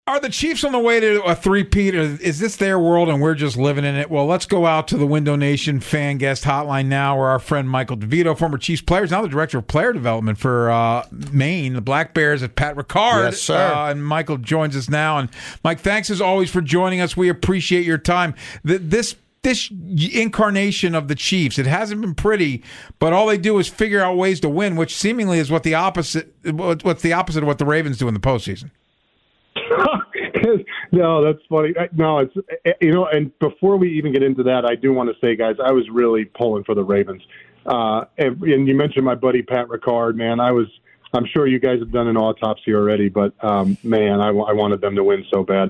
Are the Chiefs on the way to a three-peat? Is this their world and we're just living in it? Well, let's go out to the Window Nation fan guest hotline now, where our friend Michael DeVito, former Chiefs player, is now the director of player development for Maine, the Black Bears at Pat Ricard. Yes, sir. And Michael joins us now. And Mike, thanks as always for joining us. We appreciate your time. This incarnation of the Chiefs, it hasn't been pretty, but all they do is figure out ways to win, which seemingly is what's the opposite of what the Ravens do in the postseason. No, that's funny. No, it's, and before we even get into that, I do want to say, guys, I was really pulling for the Ravens. And you mentioned my buddy Pat Ricard, man. I'm sure you guys have done an autopsy already, but man, I wanted them to win so bad.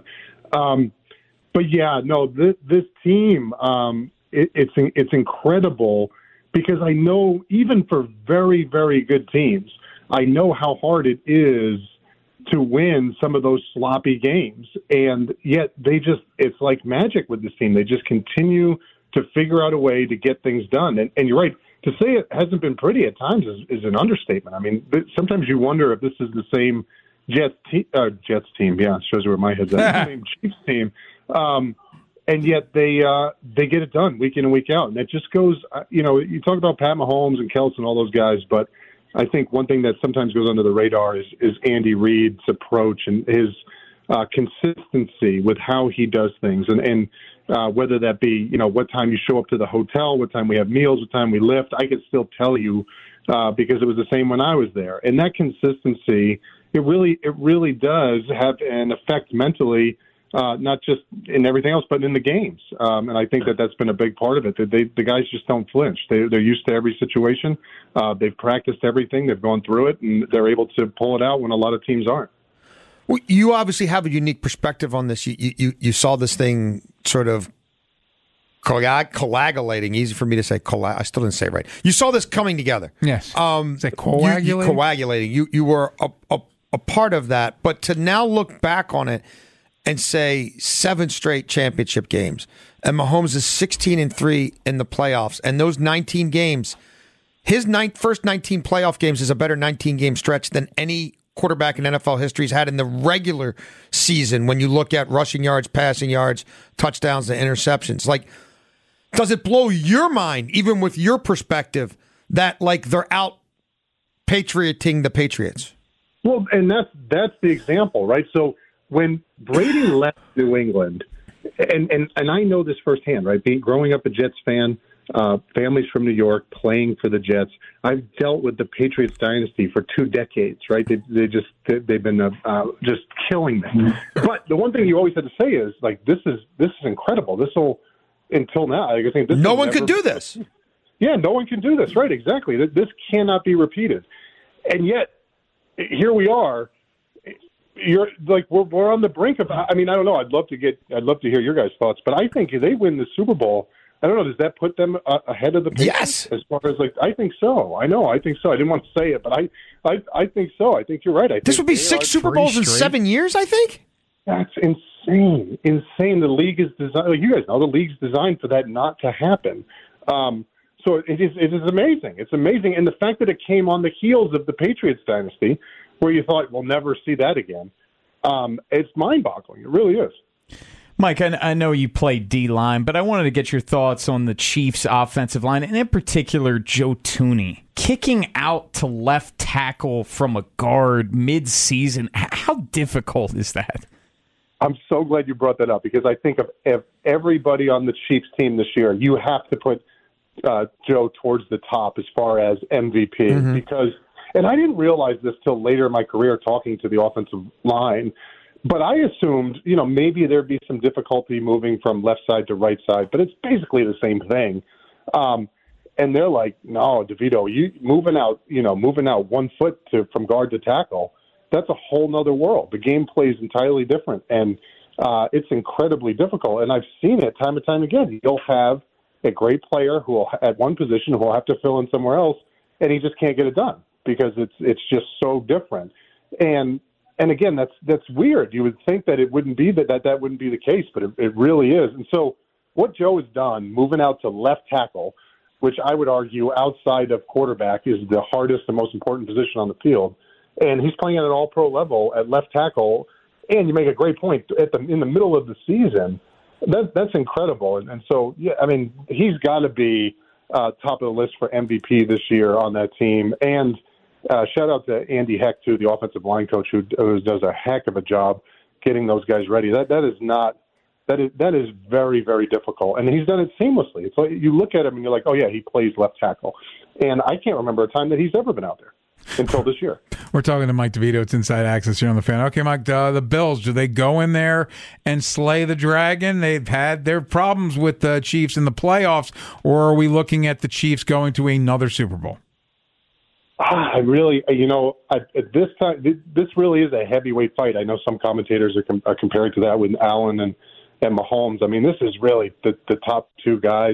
But yeah, no, this team, it's incredible, because I know even for very, very good teams, I know how hard it is to win some of those sloppy games. And yet it's like magic with this team. They just continue to figure out a way to get things done. And you're right, to say it hasn't been pretty at times is an understatement. I mean, sometimes you wonder if this is the same Jets team. Yeah, it shows where my head's at. The same Chiefs team. And yet they get it done week in and week out. And it just goes, you talk about Pat Mahomes and Kelce and all those guys, but I think one thing that sometimes goes under the radar is Andy Reid's approach and his consistency with how he does things, and whether that be what time you show up to the hotel, what time we have meals, what time we lift. I could still tell you because it was the same when I was there. And that consistency, it really does have an effect mentally, not just in everything else, but in the games. And I think that's been a big part of it. The guys just don't flinch. They're used to every situation. They've practiced everything. They've gone through it, and they're able to pull it out when a lot of teams aren't. Well, you obviously have a unique perspective on this. You saw this thing sort of coagulating. Easy for me to say. I still didn't say it right. You saw this coming together. Yes. Is that coagulating? Coagulating. You were a part of that. But to now look back on it and say 7 straight championship games, and Mahomes is 16-3 in the playoffs, and those 19 games, his first 19 playoff games is a better 19-game stretch than any quarterback in NFL history has had in the regular season when you look at rushing yards, passing yards, touchdowns, and interceptions. Like, does it blow your mind, even with your perspective, that like they're out patrioting the Patriots? Well, and that's the example, right? So when Brady left New England, and I know this firsthand, right? Growing up a Jets fan, families from New York playing for the Jets. I've dealt with the Patriots dynasty for 2 decades, right? They've been just killing me. But the one thing you always had to say is like, this is incredible. Until now, I think no one could do this. Yeah, no one can do this, right? Exactly. This cannot be repeated, and yet here we are. You're like we're on the brink of. I mean, I don't know. I'd love to hear your guys' thoughts, but I think if they win the Super Bowl, I don't know. Does that put them ahead of the Patriots? Yes. As far as I think so. I know. I think so. I didn't want to say it, but I think so. I think you're right. This would be 6 Super Bowls in 7 years, I think. That's insane. The league is designed. Like you guys know, the league's designed for that not to happen. So it is amazing. It's amazing, and the fact that it came on the heels of the Patriots dynasty, where you thought we'll never see that again. It's mind-boggling. It really is. Mike, I know you played D-line, but I wanted to get your thoughts on the Chiefs' offensive line, and in particular, Joe Thuney. Kicking out to left tackle from a guard mid-season, how difficult is that? I'm so glad you brought that up, because I think of everybody on the Chiefs team this year, you have to put Joe towards the top as far as MVP, because – and I didn't realize this till later in my career talking to the offensive line, but I assumed, maybe there'd be some difficulty moving from left side to right side, but it's basically the same thing. And they're like, no, DeVito, you moving out 1 foot from guard to tackle, that's a whole nother world. The game plays entirely different, and it's incredibly difficult. And I've seen it time and time again. You'll have a great player who will, at one position, who will have to fill in somewhere else, and he just can't get it done, because it's just so different. And again, that's weird. You would think that it wouldn't be that wouldn't be the case, but it really is. And so what Joe has done, moving out to left tackle, which I would argue outside of quarterback is the hardest and most important position on the field, and he's playing at an all-pro level at left tackle, And you make a great point in the middle of the season. That's incredible. And so, yeah, I mean, he's got to be top of the list for MVP this year on that team. And shout out to Andy Heck, too, the offensive line coach, who does a heck of a job getting those guys ready. That is very, very difficult. And he's done it seamlessly. It's like you look at him and you're like, oh, yeah, he plays left tackle. And I can't remember a time that he's ever been out there until this year. We're talking to Mike DeVito. It's Inside Access here on The Fan. Okay, Mike, the Bills, do they go in there and slay the dragon? They've had their problems with the Chiefs in the playoffs, or are we looking at the Chiefs going to another Super Bowl? I really, at this time, this really is a heavyweight fight. I know some commentators are comparing to that with Allen and Mahomes. I mean, this is really the top two guys.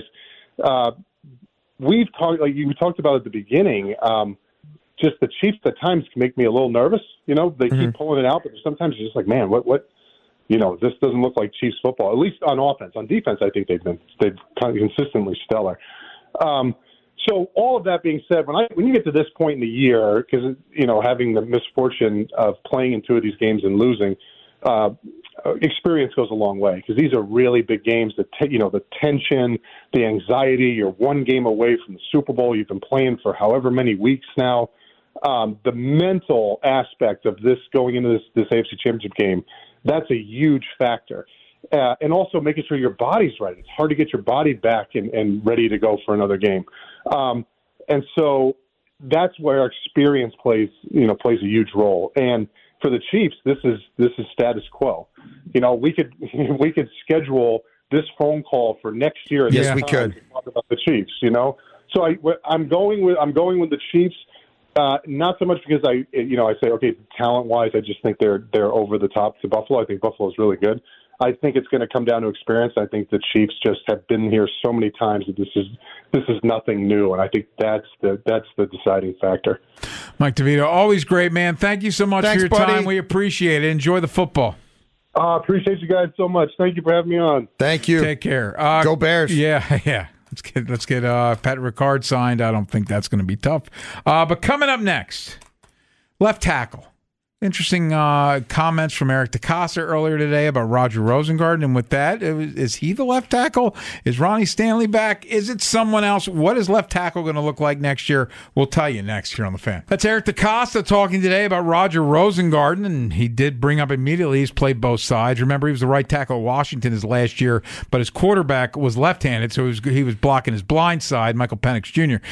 We've talked, like you talked about at the beginning, just the Chiefs at times can make me a little nervous. They keep pulling it out, but sometimes you're just like, man, what? This doesn't look like Chiefs football. At least on offense. On defense, I think they've kind of consistently stellar. So all of that being said, when you get to this point in the year, because having the misfortune of playing in two of these games and losing, experience goes a long way, because these are really big games. The tension, the anxiety. You're one game away from the Super Bowl. You've been playing for however many weeks now. The mental aspect of this going into this AFC Championship game, that's a huge factor. And also making sure your body's right. It's hard to get your body back and ready to go for another game. And so that's where experience plays a huge role. And for the Chiefs, this is status quo. We could schedule this phone call for next year. Yes, we could to talk about the Chiefs. So I'm going with the Chiefs. Not so much because I say, okay, talent wise, I just think they're over the top to Buffalo. I think Buffalo's really good. I think it's going to come down to experience. I think the Chiefs just have been here so many times that this is nothing new, and I think that's the deciding factor. Mike DeVito, always great, man. Thank you so much for your buddy. time. We appreciate it. Enjoy the football. Appreciate you guys so much. Thank you for having me on. Thank you. Take care. Go Bears. Yeah. Let's get Pat Ricard signed. I don't think that's going to be tough. But coming up next, left tackle. Interesting comments from Eric DeCosta earlier today about Roger Rosengarten. And with that, is he the left tackle? Is Ronnie Stanley back? Is it someone else? What is left tackle going to look like next year? We'll tell you next here on The Fan. That's Eric DeCosta talking today about Roger Rosengarten. And he did bring up immediately he's played both sides. Remember, he was the right tackle at Washington his last year, but his quarterback was left-handed, so he was blocking his blind side, Michael Penix Jr.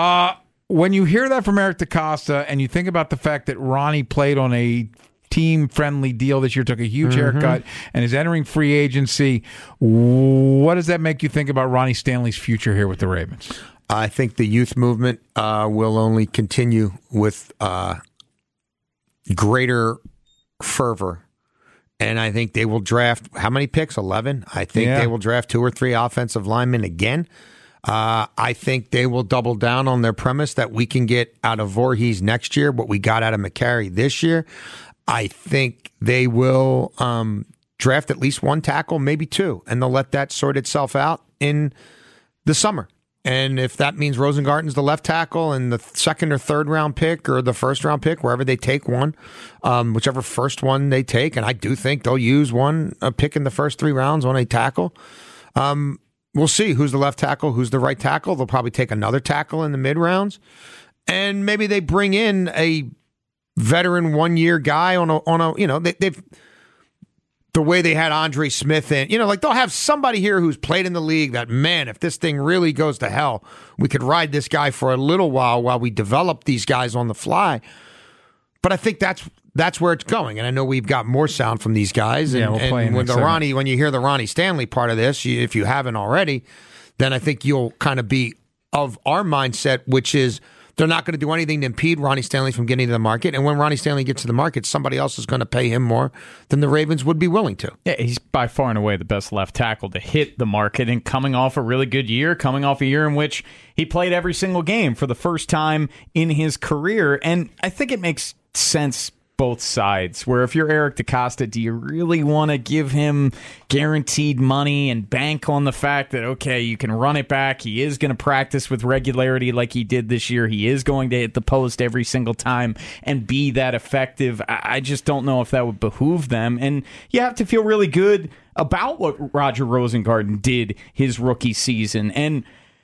When you hear that from Eric DeCosta and you think about the fact that Ronnie played on a team-friendly deal this year, took a huge haircut, and is entering free agency, what does that make you think about Ronnie Stanley's future here with the Ravens? I think the youth movement will only continue with greater fervor. And I think they will draft, how many picks? 11? I think they will draft 2 or 3 offensive linemen again. I think they will double down on their premise that we can get out of Voorhees next year what we got out of McCary this year. I think they will draft at least 1 tackle, maybe 2, and they'll let that sort itself out in the summer. And if that means Rosengarten's the left tackle and the 2nd or 3rd round pick or the 1st round pick, wherever they take one, whichever first one they take, and I do think they'll use a pick in the first 3 rounds on a tackle. We'll see who's the left tackle, who's the right tackle. They'll probably take another tackle in the mid rounds, and maybe they bring in a veteran 1-year guy on a they've the way they had Andre Smith in, they'll have somebody here who's played in the league that, man, if this thing really goes to hell, we could ride this guy for a little while we develop these guys on the fly. But I think that's where it's going, and I know we've got more sound from these guys. And, we'll play when you hear the Ronnie Stanley part of this, if you haven't already, then I think you'll kind of be of our mindset, which is they're not going to do anything to impede Ronnie Stanley from getting to the market. And when Ronnie Stanley gets to the market, somebody else is going to pay him more than the Ravens would be willing to. Yeah, he's by far and away the best left tackle to hit the market, and coming off a really good year, coming off a year in which he played every single game for the first time in his career. And I think it makes sense both sides, where if you're Eric DeCosta, do you really want to give him guaranteed money and bank on the fact that, okay, you can run it back, he is going to practice with regularity like he did this year, he is going to hit the post every single time and be that effective? I just don't know if that would behoove them. And you have to feel really good about what Roger Rosengarten did his rookie season. And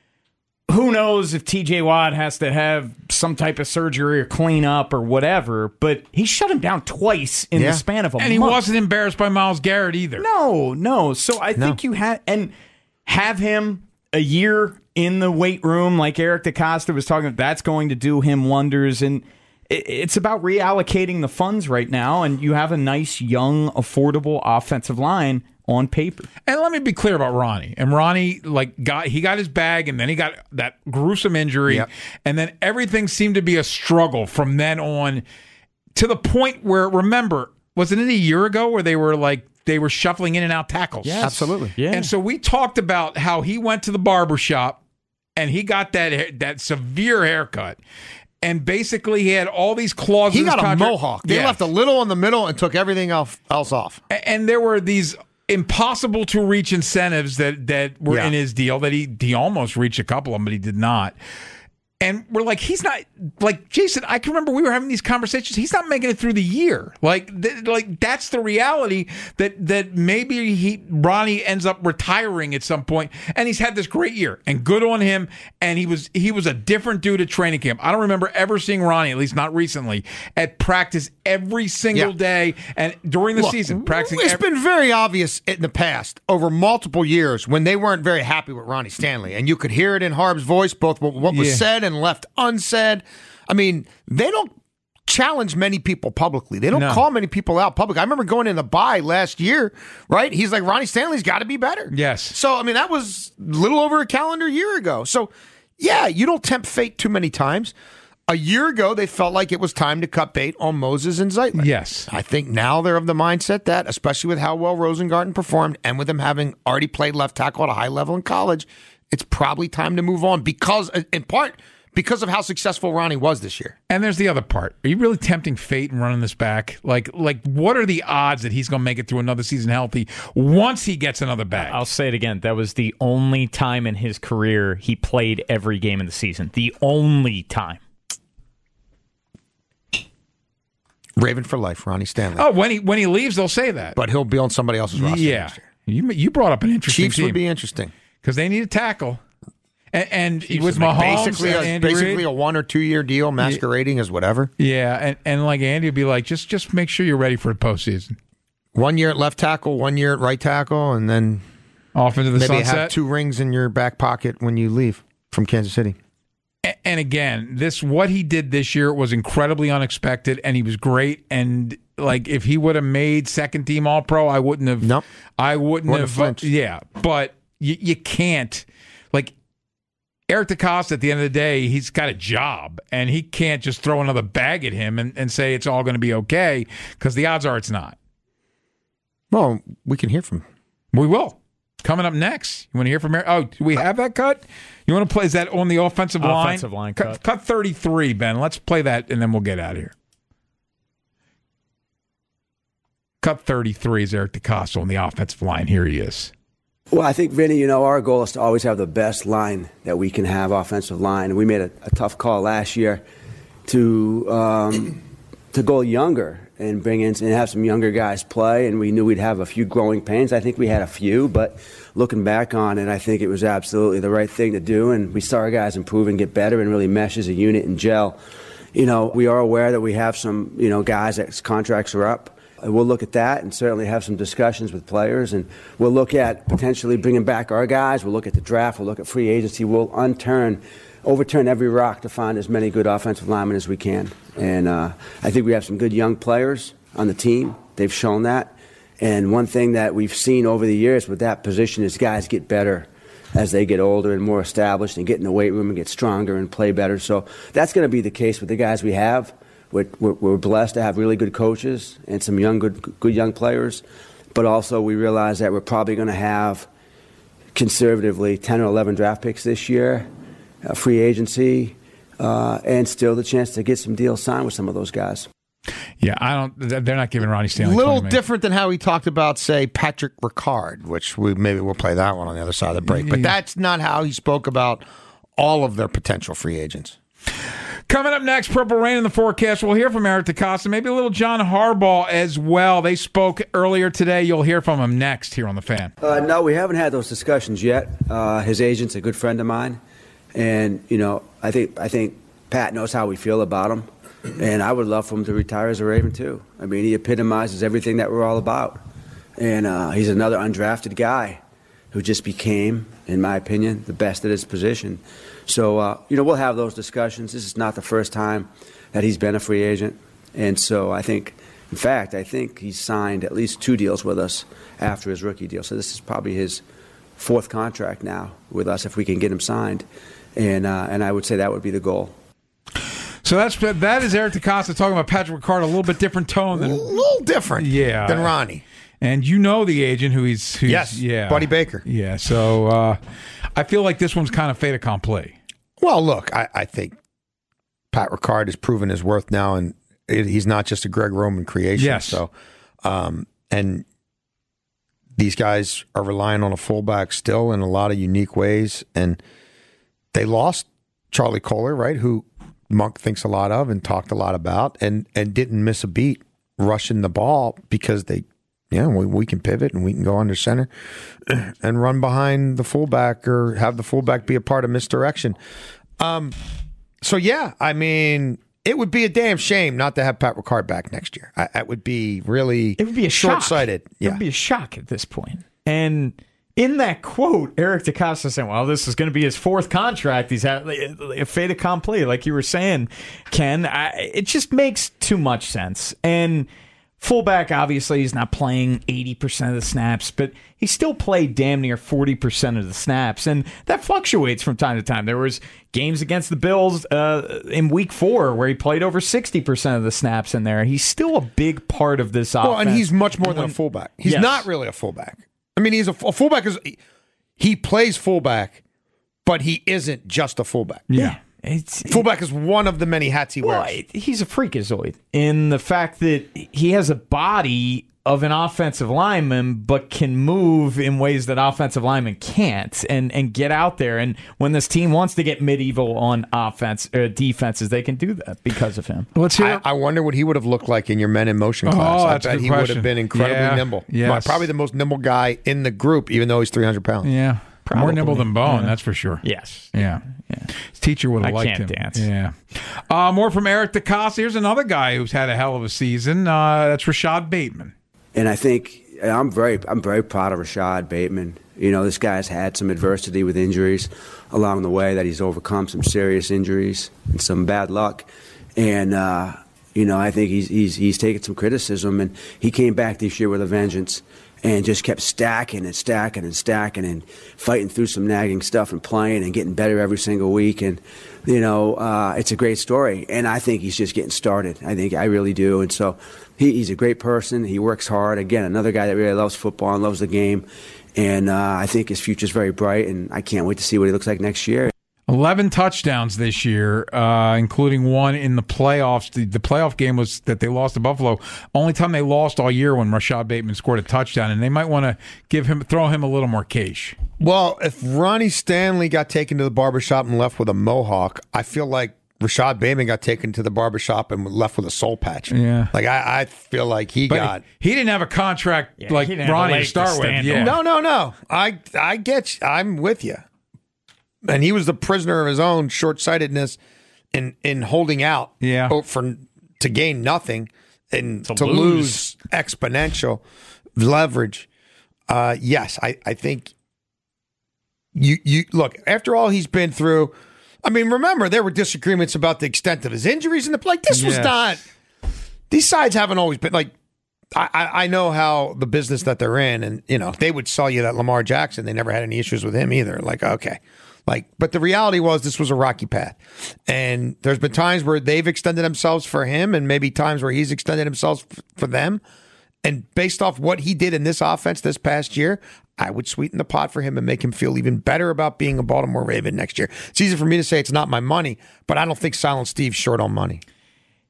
who knows if TJ Watt has to have some type of surgery or clean up or whatever, but he shut him down twice in the span of a month. And he wasn't embarrassed by Myles Garrett either. No. So I think you have him a year in the weight room like Eric DeCosta was talking about. That's going to do him wonders. And it's about reallocating the funds right now, and you have a nice, young, affordable offensive line on paper. And let me be clear about Ronnie. And Ronnie, got his bag, and then he got that gruesome injury, and then everything seemed to be a struggle from then on, to the point where, remember, wasn't it a year ago where they were shuffling in and out tackles? Yes, absolutely. Yeah. And so we talked about how he went to the barbershop and he got that severe haircut. And basically, he had all these clauses. He got a mohawk. They left a little in the middle and took everything else off. And there were these impossible to reach incentives that were in his deal that he almost reached a couple of them, but he did not. And we're like, he's not, like, Jason, I can remember we were having these conversations. He's not making it through the year. Like that's the reality that maybe Ronnie ends up retiring at some point. And he's had this great year, and good on him. And he was a different dude at training camp. I don't remember ever seeing Ronnie, at least not recently, at practice every single day and during the season practicing. It's been very obvious in the past over multiple years when they weren't very happy with Ronnie Stanley, and you could hear it in Harb's voice, both what was said and left unsaid. I mean, they don't challenge many people publicly. They don't call many people out publicly. I remember going in the bye last year, right? He's like, Ronnie Stanley's got to be better. Yes. So, I mean, that was a little over a calendar year ago. So, yeah, you don't tempt fate too many times. A year ago, they felt like it was time to cut bait on Moses and Zeitler. Yes. I think now they're of the mindset that, especially with how well Rosengarten performed and with him having already played left tackle at a high level in college, it's probably time to move on because, in part, because of how successful Ronnie was this year. And there's the other part. Are you really tempting fate and running this back? Like what are the odds that he's going to make it through another season healthy once he gets another bag? I'll say it again. That was the only time in his career he played every game of the season. The only time. Raven for life, Ronnie Stanley. Oh, when he leaves, they'll say that. But he'll be on somebody else's roster next year. You brought up an interesting Chiefs team. would be interesting. Because they need a tackle. And with Mahomes, basically a 1 or 2 year deal, masquerading as whatever. Yeah, and like Andy would be like, just make sure you're ready for the postseason. 1 year at left tackle, 1 year at right tackle, and then off into the maybe sunset. have 2 rings in your back pocket when you leave from Kansas City. And again, what he did this year was incredibly unexpected, and he was great. And like, if he would have made second team All Pro, I wouldn't have. Nope. I wouldn't have. Flinched. Yeah, but you can't. Like, Eric DeCosta, at the end of the day, he's got a job, and he can't just throw another bag at him and say it's all going to be okay, because the odds are it's not. Well, we can hear from him. We will. Coming up next, you want to hear from Eric? Oh, do we have that cut? You want to play? Is that on the offensive line? Offensive line cut. Cut 33, Ben. Let's play that, and then we'll get out of here. Cut 33 is Eric DeCosta on the offensive line. Here he is. Well, I think, Vinny, our goal is to always have the best line that we can have, offensive line. And we made a tough call last year to go younger and bring in and have some younger guys play. And we knew we'd have a few growing pains. I think we had a few, but looking back on it, I think it was absolutely the right thing to do. And we saw our guys improve and get better and really mesh as a unit and gel. We are aware that we have some, guys that contracts are up. We'll look at that and certainly have some discussions with players, and we'll look at potentially bringing back our guys. We'll look at the draft. We'll look at free agency. We'll overturn every rock to find as many good offensive linemen as we can. And I think we have some good young players on the team. They've shown that. And one thing that we've seen over the years with that position is guys get better as they get older and more established and get in the weight room and get stronger and play better. So that's going to be the case with the guys we have. We're blessed to have really good coaches and some good young players, but also we realize that we're probably going to have conservatively 10 or 11 draft picks this year, free agency, and still the chance to get some deals signed with some of those guys. Yeah, I don't. They're not giving Ronnie Stanley. A little $20 million. different than how he talked about, say, Patrick Ricard, which we'll play that one on the other side of the break. But that's not how he spoke about all of their potential free agents. Coming up next, Purple Rain in the forecast. We'll hear from Eric DeCosta, maybe a little John Harbaugh as well. They spoke earlier today. You'll hear from him next here on The Fan. No, we haven't had those discussions yet. His agent's a good friend of mine, and I think Pat knows how we feel about him, and I would love for him to retire as a Raven too. I mean, he epitomizes everything that we're all about, and he's another undrafted guy who just became, in my opinion, the best at his position. So, we'll have those discussions. This is not the first time that he's been a free agent. And so I think he's signed at least 2 deals with us after his rookie deal. So this is probably his 4th contract now with us if we can get him signed. And I would say that would be the goal. So that is Eric DeCosta talking about Patrick Ricard, a little bit different tone than A little different than Ronnie. And the agent who's yes, yeah, Buddy Baker. Yeah, so I feel like this one's kind of fait accompli. Well, look, I think Pat Ricard has proven his worth now, and he's not just a Greg Roman creation. Yes. So, and these guys are relying on a fullback still in a lot of unique ways, and they lost Charlie Kohler, right, who Monk thinks a lot of and talked a lot about, and didn't miss a beat rushing the ball because we can pivot and we can go under center and run behind the fullback or have the fullback be a part of misdirection. So, I mean, it would be a damn shame not to have Pat Ricard back next year. It would be a short-sighted. It would be a shock at this point. And in that quote, Eric DeCosta saying, well, this is going to be his 4th contract. He's had a fait accompli, like you were saying, Ken. It just makes too much sense. And fullback, obviously, he's not playing 80% of the snaps, but he still played damn near 40% of the snaps, and that fluctuates from time to time. There was games against the Bills in Week 4 where he played over 60% of the snaps in there. He's still a big part of this offense. Well, and he's much more than a fullback. He's not really a fullback. I mean, he's a fullback. He plays fullback, but he isn't just a fullback. Yeah. Fullback is one of the many hats he wears. He's a freakazoid in the fact that he has a body of an offensive lineman, but can move in ways that offensive linemen can't, and get out there. And when this team wants to get medieval on defenses, they can do that because of him. Let's hear. I wonder what he would have looked like in your men in motion class. I bet he would have been incredibly nimble. Yes. Probably the most nimble guy in the group, even though he's 300 pounds. Yeah. Probably. More nimble than Bone, that's for sure. Yes. Yeah. His teacher would have liked him. I can't dance. Yeah. More from Eric DeCosta. Here's another guy who's had a hell of a season. That's Rashad Bateman. And I think I'm very proud of Rashad Bateman. This guy's had some adversity with injuries along the way, that he's overcome some serious injuries and some bad luck. And I think he's taken some criticism, and he came back this year with a vengeance and just kept stacking and stacking and stacking and fighting through some nagging stuff and playing and getting better every single week. And, it's a great story. And I think he's just getting started. I really do. And so he's a great person. He works hard. Again, another guy that really loves football and loves the game. And I think his future's very bright, and I can't wait to see what he looks like next year. 11 touchdowns this year, including one in the playoffs. The playoff game was that they lost to Buffalo. Only time they lost all year when Rashad Bateman scored a touchdown, and they might want to throw him a little more cash. Well, if Ronnie Stanley got taken to the barbershop and left with a mohawk, I feel like Rashad Bateman got taken to the barbershop and left with a soul patch. Yeah. Like, I feel like he didn't have a contract like Ronnie to start with. Yeah. No. I get you. I'm with you. And he was the prisoner of his own short-sightedness in holding out to gain nothing and to lose exponential leverage. Yes, I think you look, after all he's been through, I mean, remember, there were disagreements about the extent of his injuries and this was not, these sides haven't always been like, I know how the business that they're in, and they would sell you that Lamar Jackson. They never had any issues with him either. Like, okay. But the reality was this was a rocky path. And there's been times where they've extended themselves for him, and maybe times where he's extended himself for them. And based off what he did in this offense this past year, I would sweeten the pot for him and make him feel even better about being a Baltimore Raven next year. It's easy for me to say it's not my money, but I don't think Silent Steve's short on money.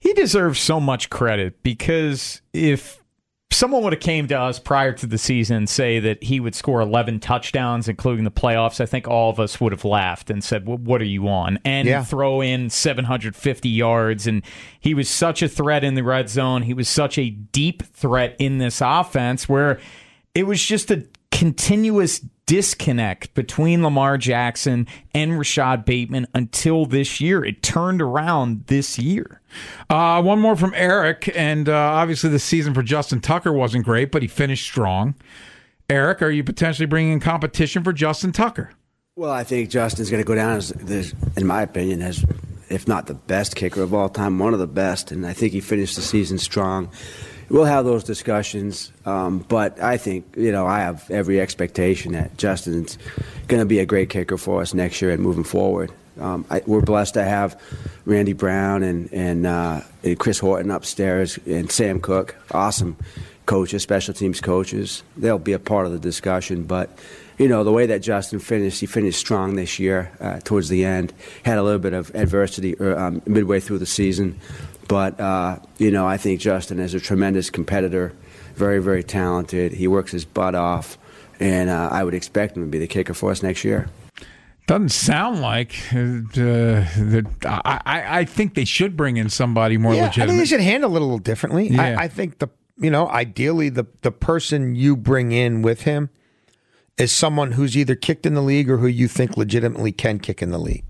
He deserves so much credit because if someone would have came to us prior to the season and say that he would score 11 touchdowns, including the playoffs, I think all of us would have laughed and said, well, what are you on? And throw in 750 yards. And he was such a threat in the red zone. He was such a deep threat in this offense where it was just a continuous disconnect between Lamar Jackson and Rashad Bateman until this year. It turned around this year. One more from Eric, and obviously the season for Justin Tucker wasn't great, but he finished strong. Eric, are you potentially bringing in competition for Justin Tucker? Well, I think Justin's going to go down as, in my opinion, as if not the best kicker of all time, one of the best, and I think he finished the season strong. We'll have those discussions, but I think, I have every expectation that Justin's going to be a great kicker for us next year and moving forward. We're blessed to have Randy Brown and Chris Horton upstairs and Sam Cook, awesome coaches, special teams coaches. They'll be a part of the discussion, but the way that Justin finished, he finished strong this year towards the end, had a little bit of adversity midway through the season. But, I think Justin is a tremendous competitor, very, very talented. He works his butt off, and I would expect him to be the kicker for us next year. Doesn't sound like I think they should bring in somebody more legitimate. I think they should handle it a little differently. Yeah. I think ideally the person you bring in with him is someone who's either kicked in the league or who you think legitimately can kick in the league.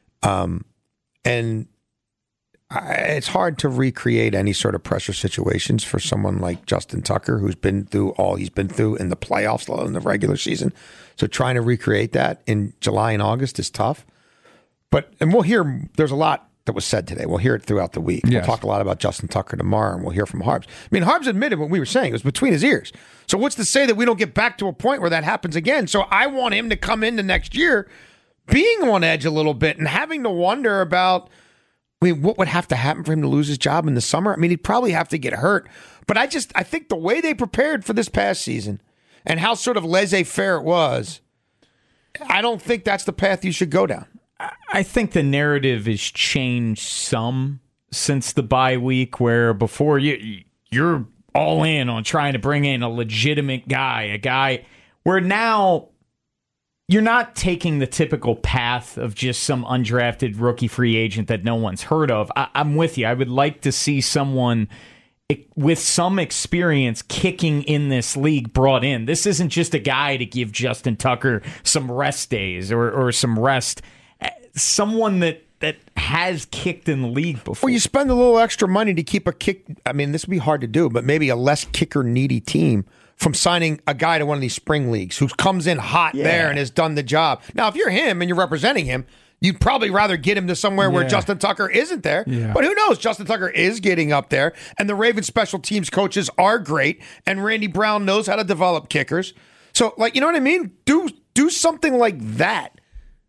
And it's hard to recreate any sort of pressure situations for someone like Justin Tucker, who's been through all he's been through in the playoffs, let alone the regular season. So trying to recreate that in July and August is tough. And we'll hear, there's a lot that was said today. We'll hear it throughout the week. Yes. We'll talk a lot about Justin Tucker tomorrow, and we'll hear from Harbs. I mean, Harbs admitted what we were saying. It was between his ears. So what's to say that we don't get back to a point where that happens again? So I want him to come into next year being on edge a little bit and having to wonder about, what would have to happen for him to lose his job in the summer? I mean, he'd probably have to get hurt. But I think the way they prepared for this past season and how sort of laissez-faire it was, I don't think that's the path you should go down. I think the narrative has changed some since the bye week, where before you're all in on trying to bring in a legitimate guy, a guy where now you're not taking the typical path of just some undrafted rookie free agent that no one's heard of. I'm with you. I would like to see someone with some experience kicking in this league brought in. This isn't just a guy to give Justin Tucker some rest days or some rest. Someone that has kicked in the league before. Well, you spend a little extra money to keep a kick. I mean, this would be hard to do, but maybe a less kicker-needy team from signing a guy to one of these spring leagues who comes in hot there and has done the job. Now, if you're him and you're representing him, you'd probably rather get him to somewhere where Justin Tucker isn't there. Yeah. But who knows? Justin Tucker is getting up there, and the Ravens special teams coaches are great, and Randy Brown knows how to develop kickers. So, you know what I mean? Do something like that.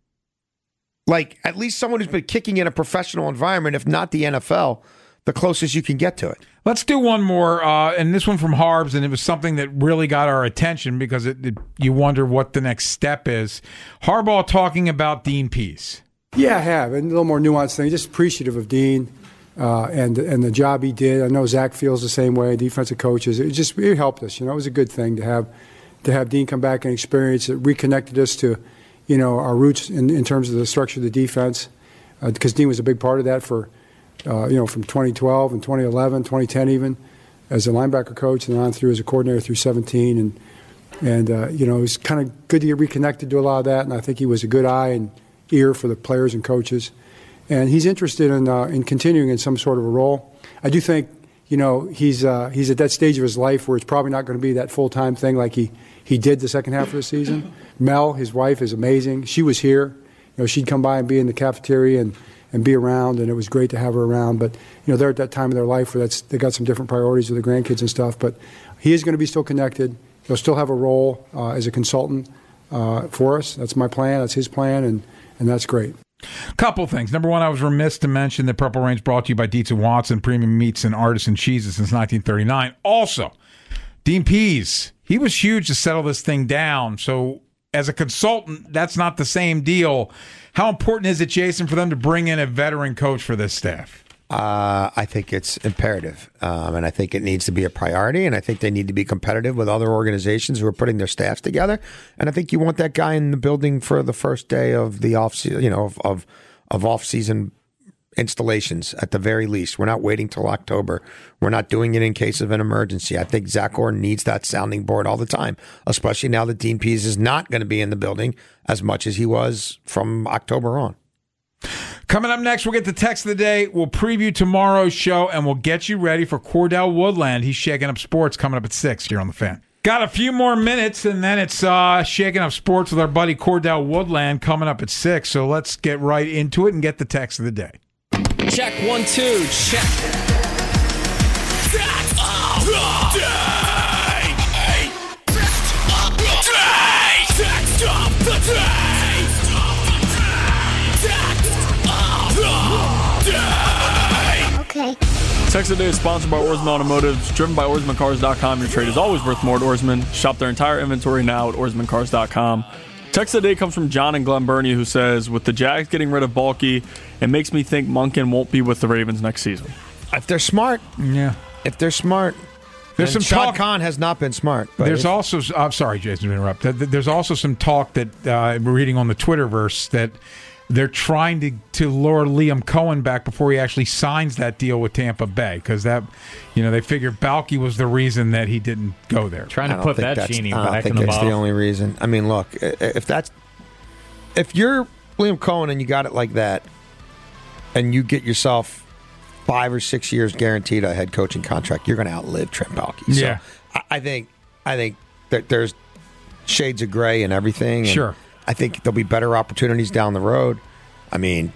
Like, at least someone who's been kicking in a professional environment, if not the NFL, the closest you can get to it. Let's do one more, and this one from Harbs, and it was something that really got our attention because you wonder what the next step is. Harbaugh talking about Dean Pease. Yeah, I have. And a little more nuanced thing. Just appreciative of Dean and the job he did. I know Zach feels the same way, defensive coaches. It helped us. It was a good thing to have Dean come back and experience it, reconnected us to our roots in terms of the structure of the defense, because Dean was a big part of that for from 2012 and 2011, 2010 even, as a linebacker coach, and on through as a coordinator through 17. And it was kind of good to get reconnected to a lot of that, and I think he was a good eye and ear for the players and coaches. And he's interested in continuing in some sort of a role. I do think, he's at that stage of his life where it's probably not going to be that full-time thing like he did the second half of the season. Mel, his wife, is amazing. She was here. She'd come by and be in the cafeteria and be around, and it was great to have her around. But, they're at that time of their life where they got some different priorities with the grandkids and stuff. But he is going to be still connected. He'll still have a role as a consultant for us. That's my plan. That's his plan, and that's great. Couple things. Number one, I was remiss to mention that Purple Range brought to you by Dietz & Watson, premium meats and artisan cheeses since 1939. Also, Dean Pease, he was huge to settle this thing down. So as a consultant, that's not the same deal. How important is it, Jason, for them to bring in a veteran coach for this staff? I think it's imperative, and I think it needs to be a priority, and I think they need to be competitive with other organizations who are putting their staffs together. And I think you want that guy in the building for the first day of the off off-season installations at the very least. We're not waiting till October. We're not doing it in case of an emergency. I think Zach Orr needs that sounding board all the time, especially now that Dean Pease is not going to be in the building as much as he was from October on. Coming up next, we'll get the text of the day. We'll preview tomorrow's show, and we'll get you ready for Cordell Woodland. He's shaking up sports coming up at 6 here on The Fan. Got a few more minutes, and then it's shaking up sports with our buddy Cordell Woodland coming up at 6. So let's get right into it and get the text of the day. Check 1, 2, check. Text of the day. Text of the day. Okay. Text of the Day is sponsored by Oarsman Automotive. Driven by OarsmanCars.com. Your trade is always worth more at Oarsman. Shop their entire inventory now at OarsmanCars.com. Text of the Day comes from John in Glen Burnie, who says, with the Jags getting rid of Balky, it makes me think Monken won't be with the Ravens next season. If they're smart. Yeah. If they're smart. There's some Shad talk. Khan has not been smart. But There's also, I'm sorry, Jason, to interrupt. There's also some talk that we're reading on the Twitterverse that they're trying to lure Liam Cohen back before he actually signs that deal with Tampa Bay, because that, they figured Balky was the reason that he didn't go there. Trying to put that genie I back think in the that's bottle. the only reason. I mean, look, if you're Liam Cohen and you got it like that, and you get yourself 5 or 6 years guaranteed a head coaching contract, you're going to outlive Trent Balky. So Yeah. I think that there's shades of gray and everything. And Sure. I think there'll be better opportunities down the road. I mean,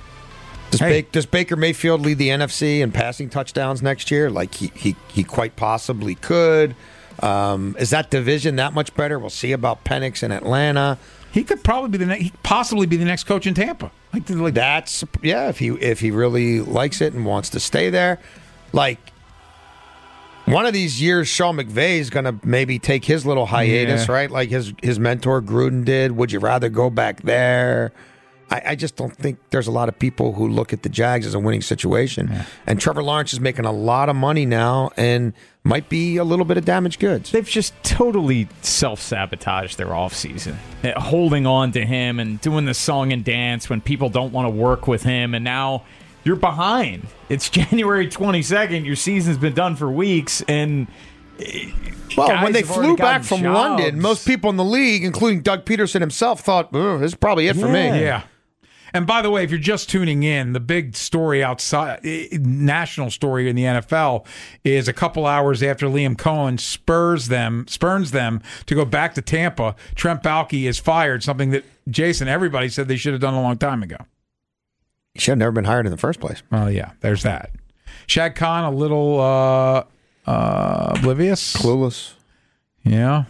does Baker Mayfield lead the NFC in passing touchdowns next year? Like he quite possibly could. Is that division that much better? We'll see about Penix in Atlanta. He could probably be possibly be the next coach in Tampa. That's if he really likes it and wants to stay there. Like, one of these years, Sean McVay is going to maybe take his little hiatus, right? Like his mentor Gruden did. Would you rather go back there? I just don't think there's a lot of people who look at the Jags as a winning situation. Yeah. And Trevor Lawrence is making a lot of money now and might be a little bit of damaged goods. They've just totally self-sabotaged their offseason. Holding on to him and doing the song and dance when people don't want to work with him. And now you're behind. It's January 22nd. Your season's been done for weeks. And when they flew back from London, most people in the league, including Doug Peterson himself, thought, this is probably it for me. Yeah. And by the way, if you're just tuning in, the big story national story in the NFL is a couple hours after Liam Cohen spurns them to go back to Tampa, Trent Balky is fired, something that, Jason, everybody said they should have done a long time ago. He should have never been hired in the first place. Well, yeah, there's that. Shad Khan, a little oblivious. Clueless. Yeah.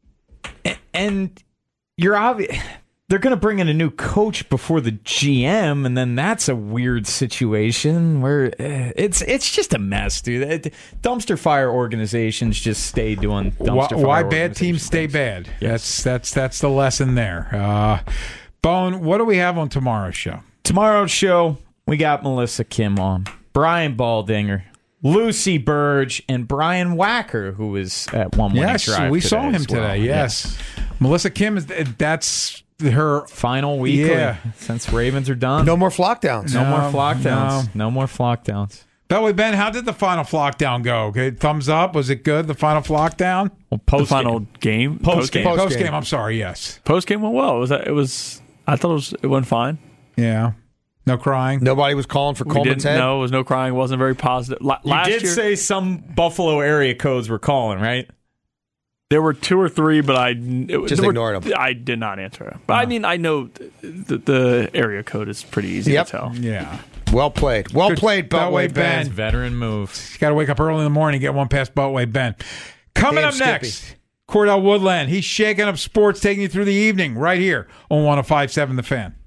And you're obvious. They're going to bring in a new coach before the GM, and then that's a weird situation where it's just a mess, dude. Dumpster fire organizations just stay doing dumpster fire. Why bad teams stay bad? Yes. That's the lesson there. Bone, what do we have on tomorrow's show? Tomorrow's show, we got Melissa Kim on, Brian Baldinger, Lucy Burge, and Brian Wacker, who was at One Winning Drive. Yes, we saw him today. Yes. Melissa Kim, that's her final weekly since Ravens are done. No more flock downs. No more flock downs. No more flock downs. Beltway Ben, how did the final flock down go? Okay, thumbs up. Was it good, the final flock down? Well, post game. I'm sorry, yes. Post game went well. I thought it went fine. Yeah. No crying. Nobody was calling for Coleman's head? No, it was no crying. It wasn't very positive. You did say some Buffalo area codes were calling, right? There were 2 or 3, but I just ignored them. I did not answer it. But I mean, I know the area code is pretty easy to tell. Yeah. Well played. Well played, Beltway Ben. Veteran move. You got to wake up early in the morning, get one past Beltway Ben. Coming up next, Cordell Woodland. He's shaking up sports, taking you through the evening right here on 105.7 The Fan.